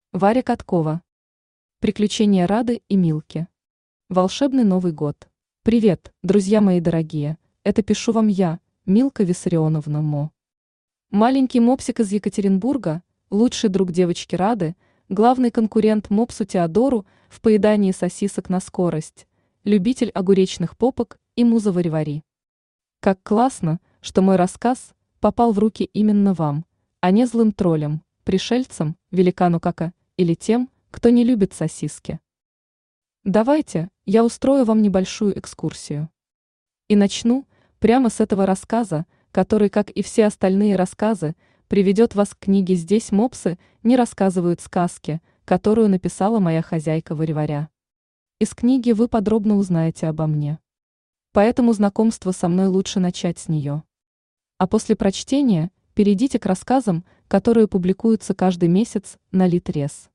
Варя Каткова. Приключения Рады и Милки. Волшебный Новый год. Привет, друзья мои дорогие. Это пишу вам я, Милка Виссарионовна Мо. Маленький мопсик из Екатеринбурга, лучший друг девочки Рады, главный конкурент мопсу Теодору в поедании сосисок на скорость, любитель огуречных попок и муза Вари-Вари. Как классно, что мой рассказ попал в руки именно вам, а не злым троллям, пришельцам, великану Кака или тем, кто не любит сосиски. Давайте, я устрою вам небольшую экскурсию. И начну прямо с этого рассказа, который, как и все остальные рассказы, приведет вас к книге «Здесь мопсы не рассказывают сказки», которую написала моя хозяйка Вари-Варя. Из книги вы подробно узнаете обо мне. Поэтому знакомство со мной лучше начать с нее. А после прочтения перейдите к рассказам, которые публикуются каждый месяц на Литрес.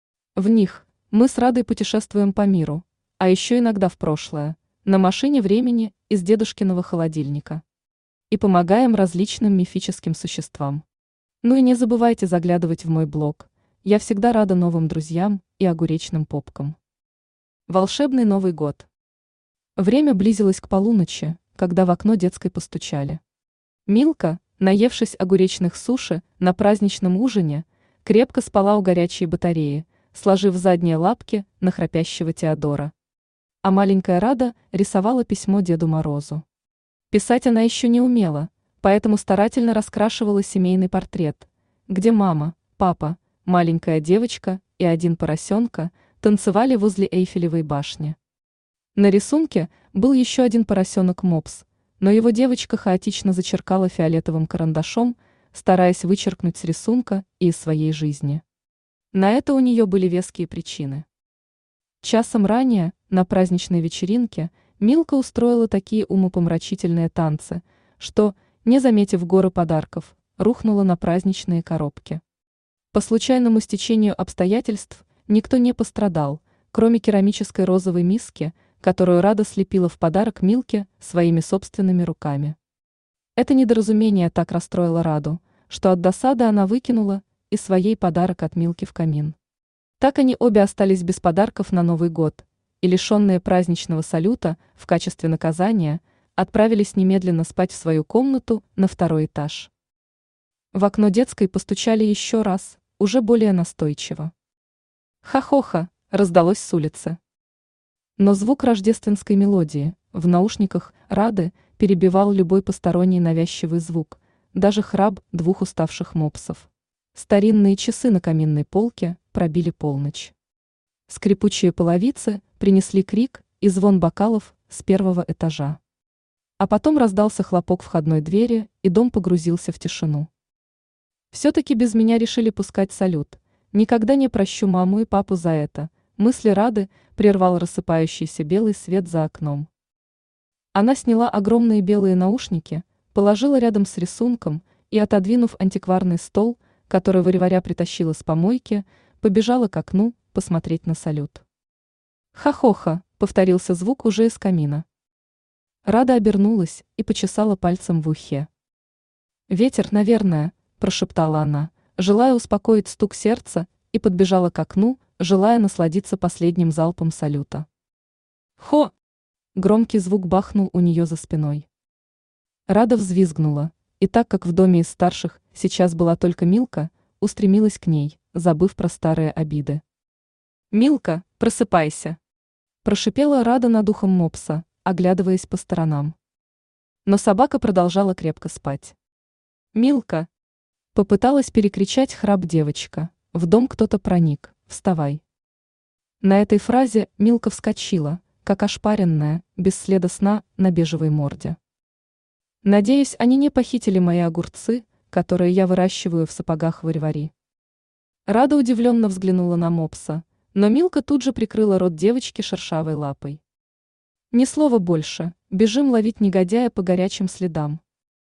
В них мы с Радой путешествуем по миру, а еще иногда в прошлое, на машине времени из дедушкиного холодильника. И помогаем различным мифическим существам. Ну и не забывайте заглядывать в мой блог. Я всегда рада новым друзьям и огуречным попкам. Волшебный Новый год. Время близилось к полуночи, когда в окно детской постучали. Милка, наевшись огуречных суши на праздничном ужине, крепко спала у горячей батареи, сложив задние лапки на храпящего Теодора. А маленькая Рада рисовала письмо Деду Морозу. Писать она еще не умела, поэтому старательно раскрашивала семейный портрет, где мама, папа, маленькая девочка и один поросенка танцевали возле Эйфелевой башни. На рисунке был еще один поросенок-мопс, но его девочка хаотично зачеркала фиолетовым карандашом, стараясь вычеркнуть с рисунка и из своей жизни. На это у нее были веские причины. Часом ранее, на праздничной вечеринке, Милка устроила такие умопомрачительные танцы, что, не заметив горы подарков, рухнула на праздничные коробки. По случайному стечению обстоятельств никто не пострадал, кроме керамической розовой миски, которую Рада слепила в подарок Милке своими собственными руками. Это недоразумение так расстроило Раду, что от досады она выкинула и своей подарок от Милки в камин. Так они обе остались без подарков на Новый год, и, лишенные праздничного салюта, в качестве наказания, отправились немедленно спать в свою комнату на второй этаж. В окно детской постучали еще раз, уже более настойчиво. «Ха-хо-ха!» раздалось с улицы. Но звук рождественской мелодии в наушниках Рады перебивал любой посторонний навязчивый звук, даже храп двух уставших мопсов. Старинные часы на каминной полке пробили полночь. Скрипучие половицы принесли крик и звон бокалов с первого этажа. А потом раздался хлопок входной двери, и дом погрузился в тишину. Все-таки без меня решили пускать салют. Никогда не прощу маму и папу за это. Мысли Рады прервал рассыпающийся белый свет за окном. Она сняла огромные белые наушники, положила рядом с рисунком и, отодвинув антикварный стол, который Вари-Варя притащила с помойки, побежала к окну посмотреть на салют. «Ха-хо-ха!» — повторился звук уже из камина. Рада обернулась и почесала пальцем в ухе. «Ветер, наверное», — прошептала она, желая успокоить стук сердца, и подбежала к окну, желая насладиться последним залпом салюта. «Хо!» — громкий звук бахнул у нее за спиной. Рада взвизгнула, и так как в доме из старших сейчас была только Милка, устремилась к ней, забыв про старые обиды. «Милка, просыпайся!» – прошипела Рада над ухом мопса, оглядываясь по сторонам. Но собака продолжала крепко спать. «Милка!» – попыталась перекричать храп девочка. В дом кто-то проник, вставай. На этой фразе Милка вскочила, как ошпаренная, без следа сна на бежевой морде. «Надеюсь, они не похитили мои огурцы, которые я выращиваю в сапогах Вари-Вари». Рада удивленно взглянула на мопса, но Милка тут же прикрыла рот девочки шершавой лапой. «Ни слова больше, бежим ловить негодяя по горячим следам».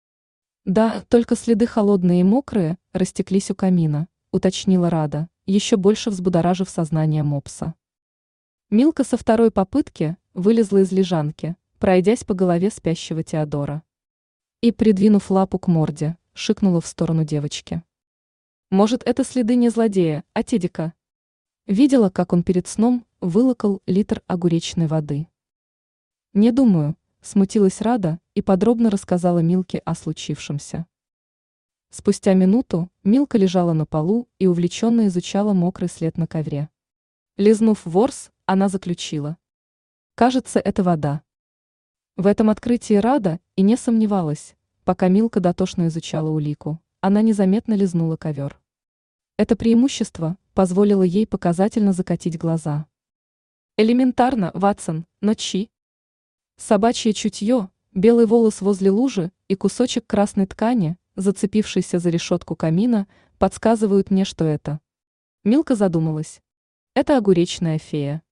«Да, только следы холодные и мокрые растеклись у камина», уточнила Рада, еще больше взбудоражив сознание мопса. Милка со второй попытки вылезла из лежанки, пройдясь по голове спящего Теодора. И, придвинув лапу к морде, шикнула в сторону девочки. «Может, это следы не злодея, а Тедика?» Видела, как он перед сном вылокал литр огуречной воды. Не думаю, смутилась Рада и подробно рассказала Милке о случившемся. Спустя минуту Милка лежала на полу и увлеченно изучала мокрый след на ковре. Лизнув ворс, она заключила: «Кажется, это вода». В этом открытии Рада и не сомневалась, пока Милка дотошно изучала улику, она незаметно лизнула ковер. Это преимущество позволило ей показательно закатить глаза. Элементарно, Ватсон, но чьи? Собачье чутье, белый волос возле лужи и кусочек красной ткани, зацепившийся за решетку камина, подсказывают мне, что это. Милка задумалась. Это огуречная фея.